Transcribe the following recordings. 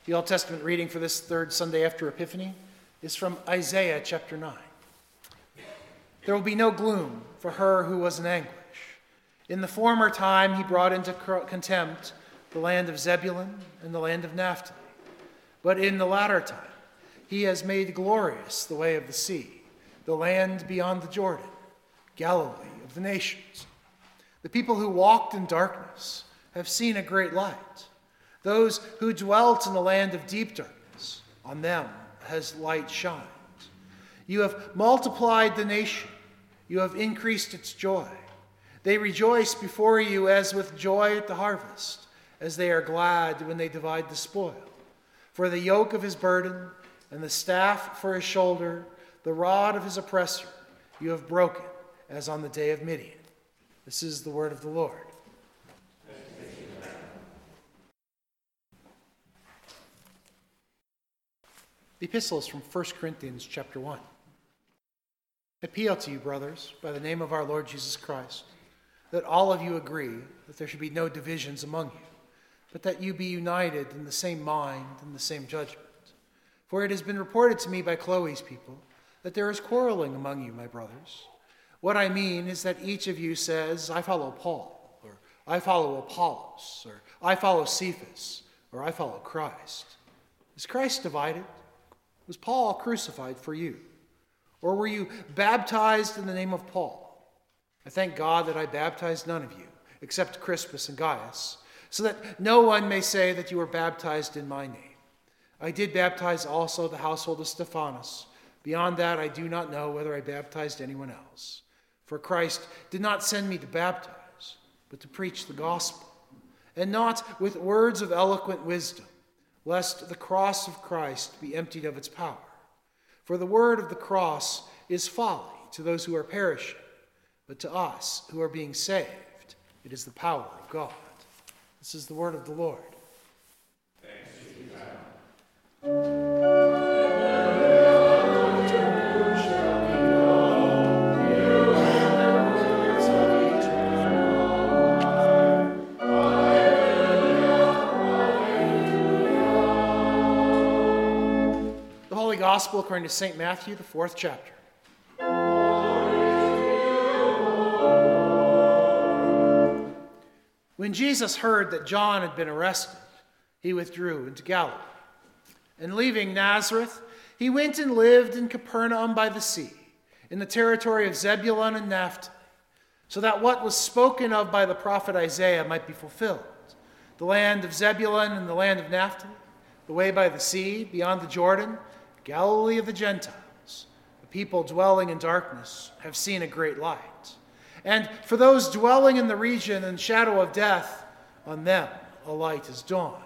The Old Testament reading for this third Sunday after Epiphany is from Isaiah chapter 9. There will be no gloom for her who was in anguish. In the former time he brought into contempt the land of Zebulun and the land of Naphtali. But in the latter time he has made glorious the way of the sea, the land beyond the Jordan, Galilee of the nations. The people who walked in darkness have seen a great light. Those who dwelt in the land of deep darkness, on them has light shined. You have multiplied the nation. You have increased its joy. They rejoice before you as with joy at the harvest, as they are glad when they divide the spoil. For the yoke of his burden and the staff for his shoulder, the rod of his oppressor, you have broken, as on the day of Midian. This is the word of the Lord. The epistle is from 1 Corinthians chapter 1. I appeal to you, brothers, by the name of our Lord Jesus Christ, that all of you agree that there should be no divisions among you, but that you be united in the same mind and the same judgment. For it has been reported to me by Chloe's people that there is quarreling among you, my brothers. What I mean is that each of you says, I follow Paul, or I follow Apollos, or I follow Cephas, or I follow Christ. Is Christ divided? Was Paul crucified for you? Or were you baptized in the name of Paul? I thank God that I baptized none of you, except Crispus and Gaius, so that no one may say that you were baptized in my name. I did baptize also the household of Stephanas. Beyond that, I do not know whether I baptized anyone else. For Christ did not send me to baptize, but to preach the gospel, and not with words of eloquent wisdom, lest the cross of Christ be emptied of its power. For the word of the cross is folly to those who are perishing, but to us who are being saved, it is the power of God. This is the word of the Lord. Thanks be to God. Gospel according to St. Matthew, the 4th chapter. When Jesus heard that John had been arrested, he withdrew into Galilee. And leaving Nazareth, he went and lived in Capernaum by the sea, in the territory of Zebulun and Naphtali, so that what was spoken of by the prophet Isaiah might be fulfilled. The land of Zebulun and the land of Naphtali, the way by the sea, beyond the Jordan, Galilee of the Gentiles. The people dwelling in darkness have seen a great light. And for those dwelling in the region and shadow of death, on them a light has dawned.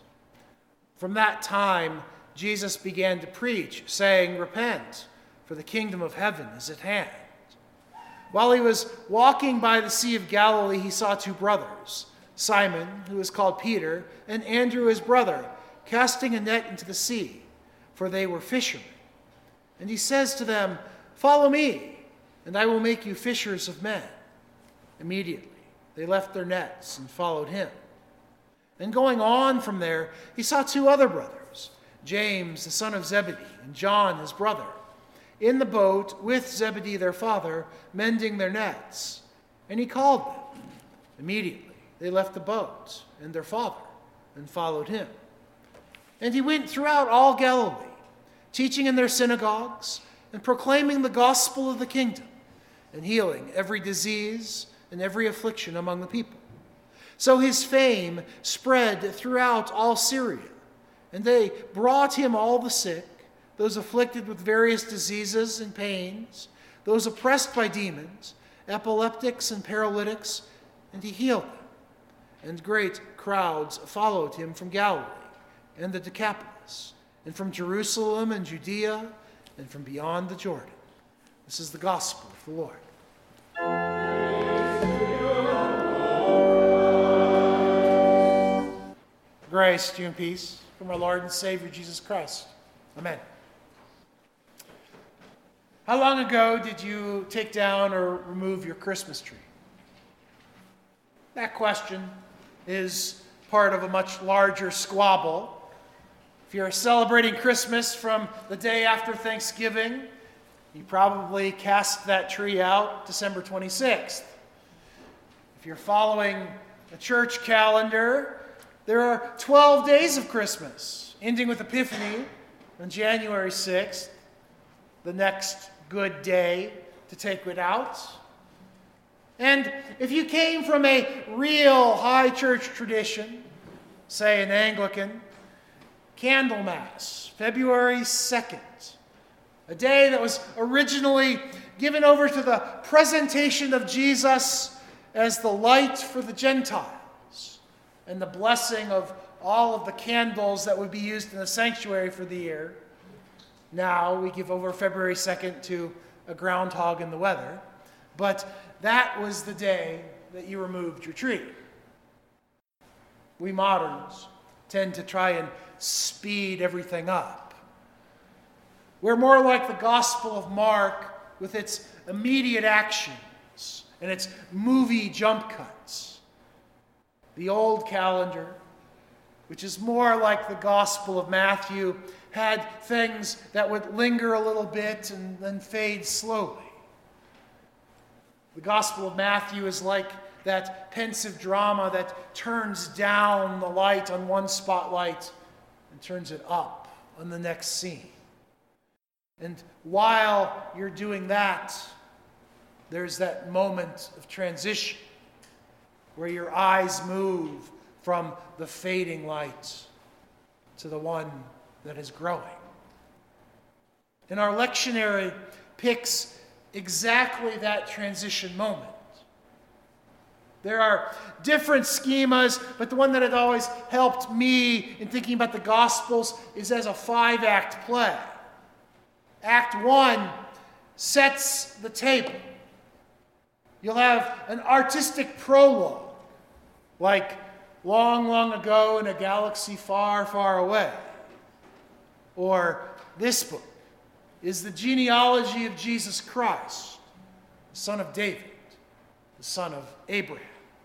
From that time, Jesus began to preach, saying, Repent, for the kingdom of heaven is at hand. While he was walking by the Sea of Galilee, he saw two brothers, Simon, who is called Peter, and Andrew his brother, casting a net into the sea, for they were fishermen. And he says to them, Follow me, and I will make you fishers of men. Immediately they left their nets and followed him. And going on from there, he saw two other brothers, James the son of Zebedee, and John his brother, in the boat with Zebedee their father, mending their nets. And he called them. Immediately they left the boat and their father and followed him. And he went throughout all Galilee, teaching in their synagogues and proclaiming the gospel of the kingdom and healing every disease and every affliction among the people. So his fame spread throughout all Syria, and they brought him all the sick, those afflicted with various diseases and pains, those oppressed by demons, epileptics and paralytics, and he healed them. And great crowds followed him from Galilee and the Decapolis, and from Jerusalem and Judea, and from beyond the Jordan. This is the gospel of the Lord. Grace to you and peace from our Lord and Savior Jesus Christ. Amen. How long ago did you take down or remove your Christmas tree? That question is part of a much larger squabble you're celebrating Christmas from the day after Thanksgiving, you probably cast that tree out December 26th. If you're following a church calendar, there are 12 days of Christmas, ending with Epiphany on January 6th, the next good day to take it out. And if you came from a real high church tradition, say an Anglican, Candlemas, February 2nd, a day that was originally given over to the presentation of Jesus as the light for the Gentiles and the blessing of all of the candles that would be used in the sanctuary for the year. Now we give over February 2nd to a groundhog in the weather, but that was the day that you removed your tree. We moderns tend to try and speed everything up. We're more like the Gospel of Mark with its immediate actions and its movie jump cuts. The old calendar, which is more like the Gospel of Matthew, had things that would linger a little bit and then fade slowly. The Gospel of Matthew is like that pensive drama that turns down the light on one spotlight and turns it up on the next scene. And while you're doing that, there's that moment of transition where your eyes move from the fading light to the one that is growing. And our lectionary picks exactly that transition moment. There are different schemas, but the one that had always helped me in thinking about the Gospels is as a 5-act play. Act 1 sets the table. You'll have an artistic prologue, like long, long ago in a galaxy far, far away. Or this book is the genealogy of Jesus Christ, the son of David, the son of Abraham.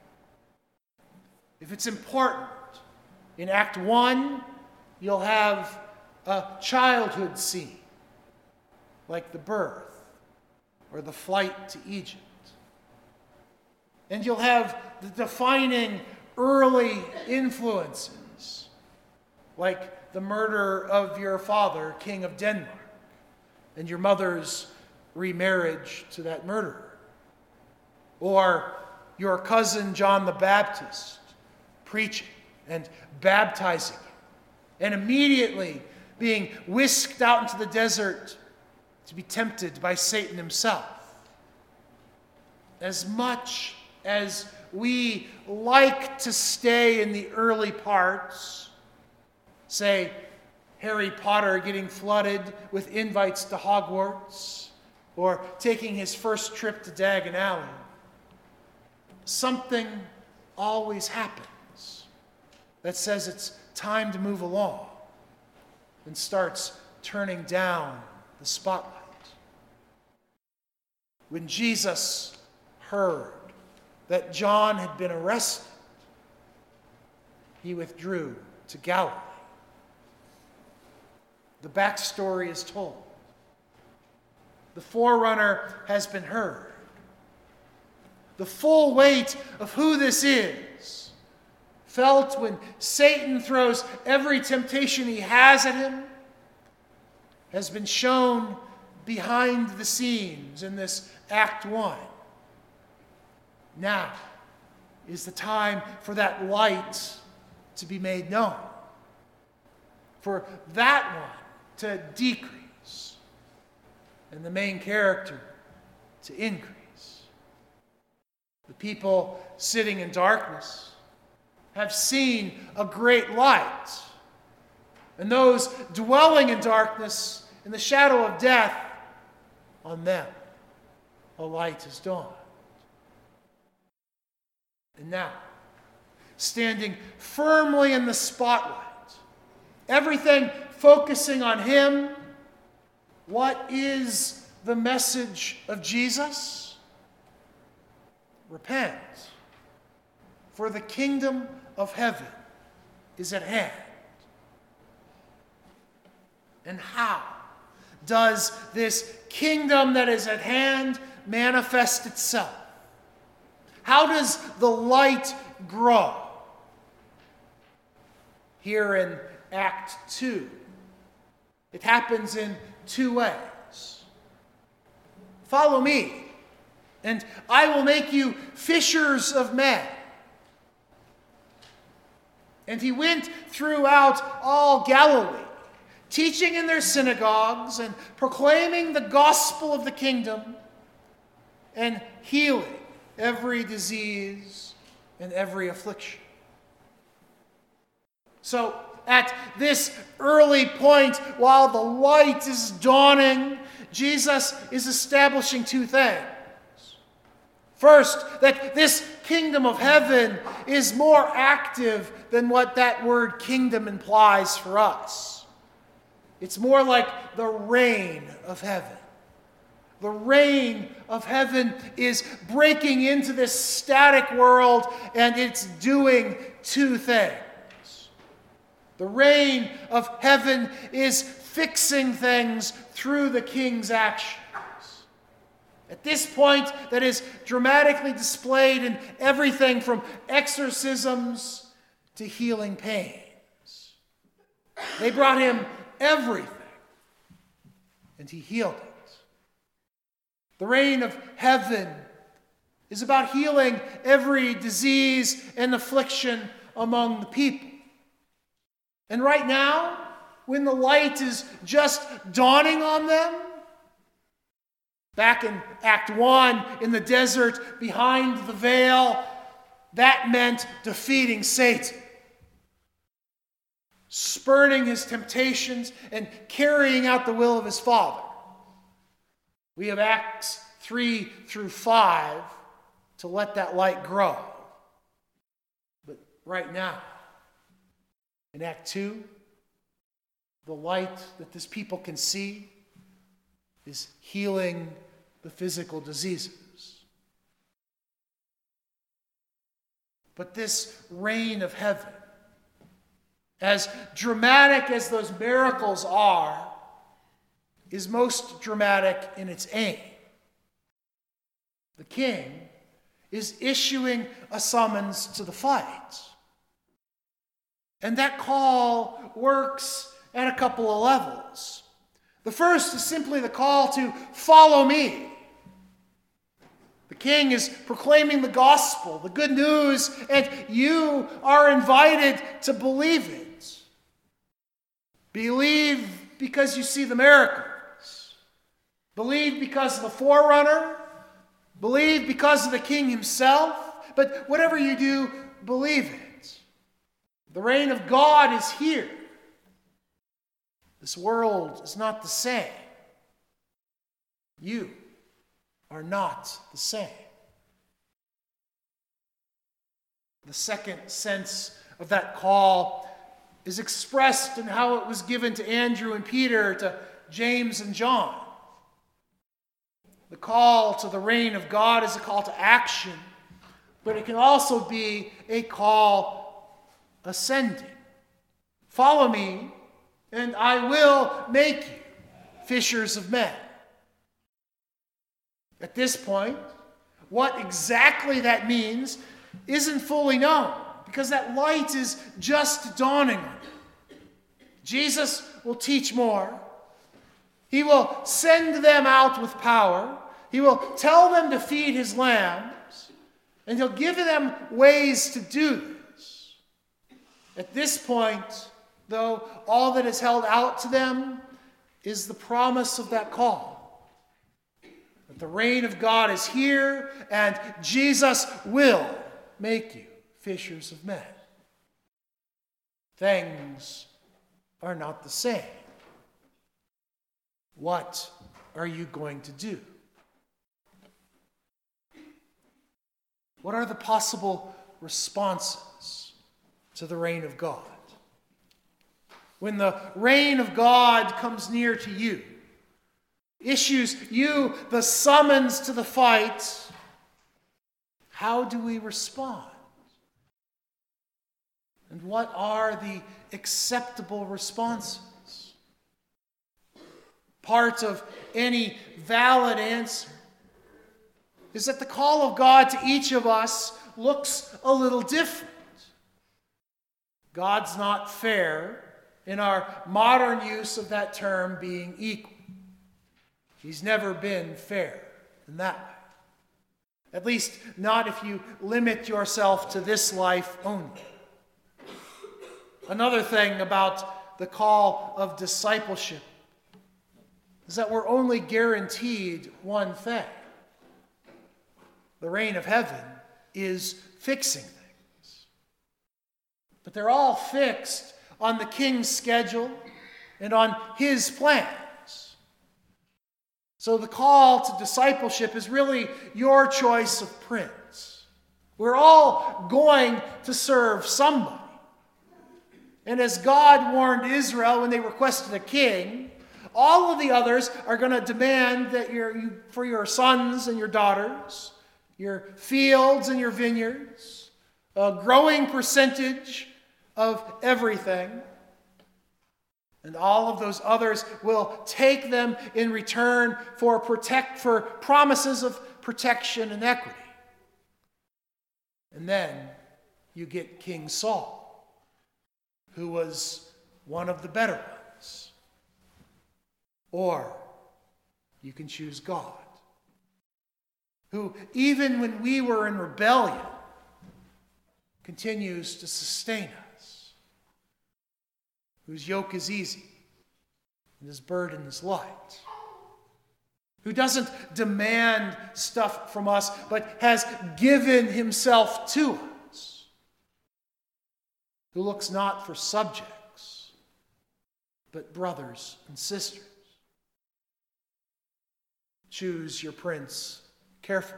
If it's important, in Act 1, you'll have a childhood scene, like the birth or the flight to Egypt. And you'll have the defining early influences, like the murder of your father, King of Denmark, and your mother's remarriage to that murderer. Or your cousin John the Baptist preaching and baptizing you, and immediately being whisked out into the desert to be tempted by Satan himself. As much as we like to stay in the early parts, say Harry Potter getting flooded with invites to Hogwarts, or taking his first trip to Diagon Alley, something always happens that says it's time to move along and starts turning down the spotlight. When Jesus heard that John had been arrested, he withdrew to Galilee. The backstory is told. The forerunner has been heard. The full weight of who this is, felt when Satan throws every temptation he has at him, has been shown behind the scenes in this Act 1. Now is the time for that light to be made known, for that one to decrease, and the main character to increase. The people sitting in darkness have seen a great light, and those dwelling in darkness, in the shadow of death, on them a light has dawned. And now, standing firmly in the spotlight, everything focusing on him, what is the message of Jesus? Repent, for the kingdom of heaven is at hand. And how does this kingdom that is at hand manifest itself? How does the light grow? Here in Act 2, it happens in two ways. Follow me, and I will make you fishers of men. And he went throughout all Galilee, teaching in their synagogues and proclaiming the gospel of the kingdom and healing every disease and every affliction. So, at this early point, while the light is dawning, Jesus is establishing two things. First, that this kingdom of heaven is more active than what that word kingdom implies for us. It's more like the reign of heaven. The reign of heaven is breaking into this static world, and it's doing two things. The reign of heaven is fixing things through the king's actions. At this point, that is dramatically displayed in everything from exorcisms to healing pains. They brought him everything, and he healed it. The reign of heaven is about healing every disease and affliction among the people. And right now, when the light is just dawning on them, back in Act 1, in the desert behind the veil, that meant defeating Satan, spurning his temptations and carrying out the will of his Father. We have Acts 3 through 5 to let that light grow. But right now, in Act 2, the light that this people can see is healing the physical diseases. But this reign of heaven, as dramatic as those miracles are, is most dramatic in its aim. The king is issuing a summons to the fight. And that call works at a couple of levels. The first is simply the call to follow me. The king is proclaiming the gospel, the good news, and you are invited to believe it. Believe because you see the miracles. Believe because of the forerunner. Believe because of the king himself. But whatever you do, believe it. The reign of God is here. This world is not the same. You are not the same. The second sense of that call is expressed in how it was given to Andrew and Peter, to James and John. The call to the reign of God is a call to action, but it can also be a call ascending. Follow me, and I will make you fishers of men. At this point, what exactly that means isn't fully known, because that light is just dawning on you. Jesus will teach more. He will send them out with power. He will tell them to feed his lambs, and he'll give them ways to do this. At this point, though, all that is held out to them is the promise of that call. That the reign of God is here, and Jesus will make you fishers of men. Things are not the same. What are you going to do? What are the possible responses to the reign of God? When the reign of God comes near to you, issues you the summons to the fight, how do we respond? And what are the acceptable responses? part of any valid answer is that the call of God to each of us looks a little different. God's not fair in our modern use of that term being equal. He's never been fair in that way. At least not if you limit yourself to this life only. Another thing about the call of discipleship is that we're only guaranteed one thing. The reign of heaven is fixing things. But they're all fixed on the King's schedule and on his plans. So the call to discipleship is really your choice of prince. We're all going to serve somebody. And as God warned Israel when they requested a king, all of the others are going to demand that for your sons and your daughters, your fields and your vineyards, a growing percentage of everything. And all of those others will take them in return for promises of protection and equity. And then you get King Saul, who was one of the better ones. Or you can choose God, who, even when we were in rebellion, continues to sustain us, whose yoke is easy and his burden is light, who doesn't demand stuff from us, but has given himself to us, who looks not for subjects, but brothers and sisters. Choose your prince carefully.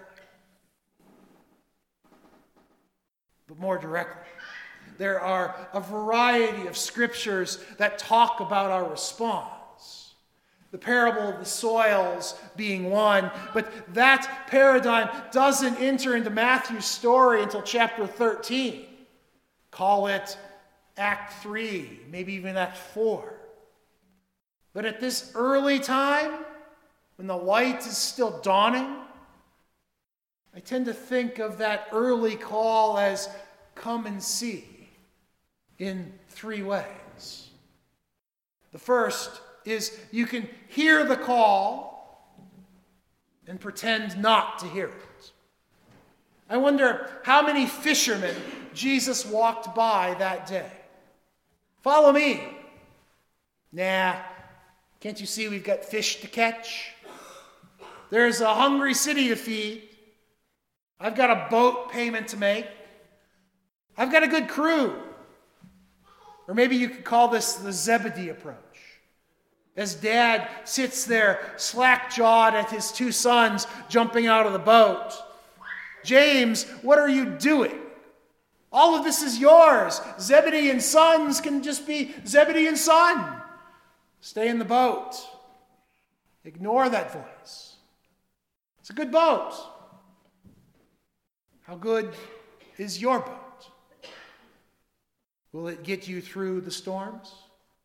But more directly, there are a variety of scriptures that talk about our response. The parable of the soils being one, but that paradigm doesn't enter into Matthew's story until chapter 13. Call it Act 3, maybe even Act 4. But at this early time, when the light is still dawning, I tend to think of that early call as come and see in three ways. The first is you can hear the call and pretend not to hear it. I wonder how many fishermen Jesus walked by that day. Follow me. Nah, can't you see we've got fish to catch? There's a hungry city to feed. I've got a boat payment to make. I've got a good crew. Or maybe you could call this the Zebedee approach. As dad sits there slack-jawed at his two sons jumping out of the boat. James, what are you doing? All of this is yours. Zebedee and sons can just be Zebedee and son. Stay in the boat. Ignore that voice. It's a good boat. How good is your boat? Will it get you through the storms?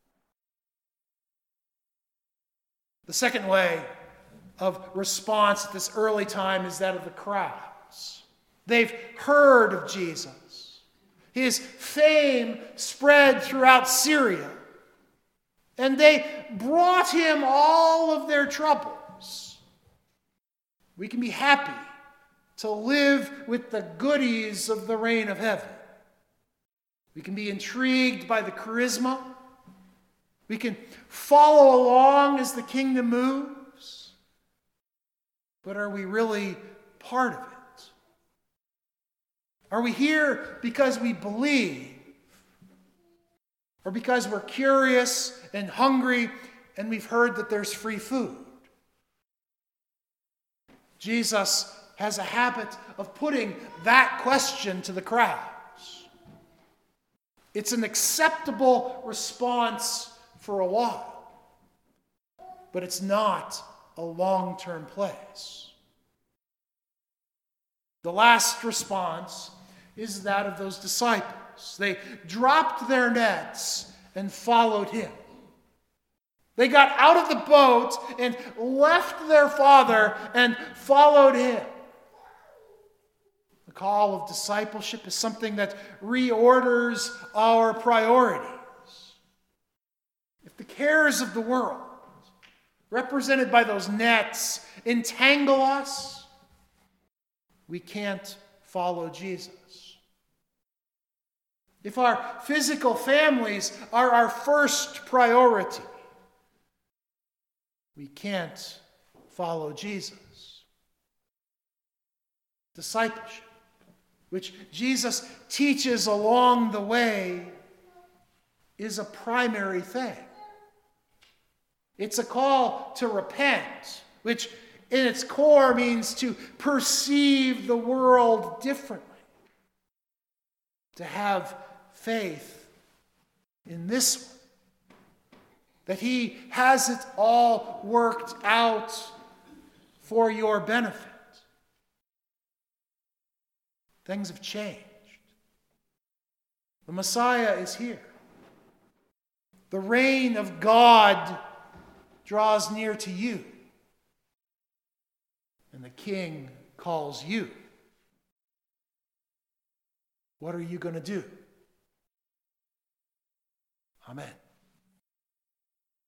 The second way of response at this early time is that of the crowds. They've heard of Jesus. His fame spread throughout Syria. And they brought him all of their troubles. We can be happy to live with the goodies of the reign of heaven. We can be intrigued by the charisma. We can follow along as the kingdom moves. But are we really part of it? Are we here because we believe? Or because we're curious and hungry and we've heard that there's free food? Jesus has a habit of putting that question to the crowds. It's an acceptable response for a while, but it's not a long-term place. The last response is that of those disciples. They dropped their nets and followed him. They got out of the boat and left their father and followed him. The call of discipleship is something that reorders our priorities. If the cares of the world, represented by those nets, entangle us, we can't follow Jesus. If our physical families are our first priority, we can't follow Jesus. Discipleship, which Jesus teaches along the way, is a primary thing. It's a call to repent, which in its core means to perceive the world differently, to have faith in this one, that he has it all worked out for your benefit. Things have changed. The Messiah is here. The reign of God draws near to you. And the King calls you. What are you going to do? Amen.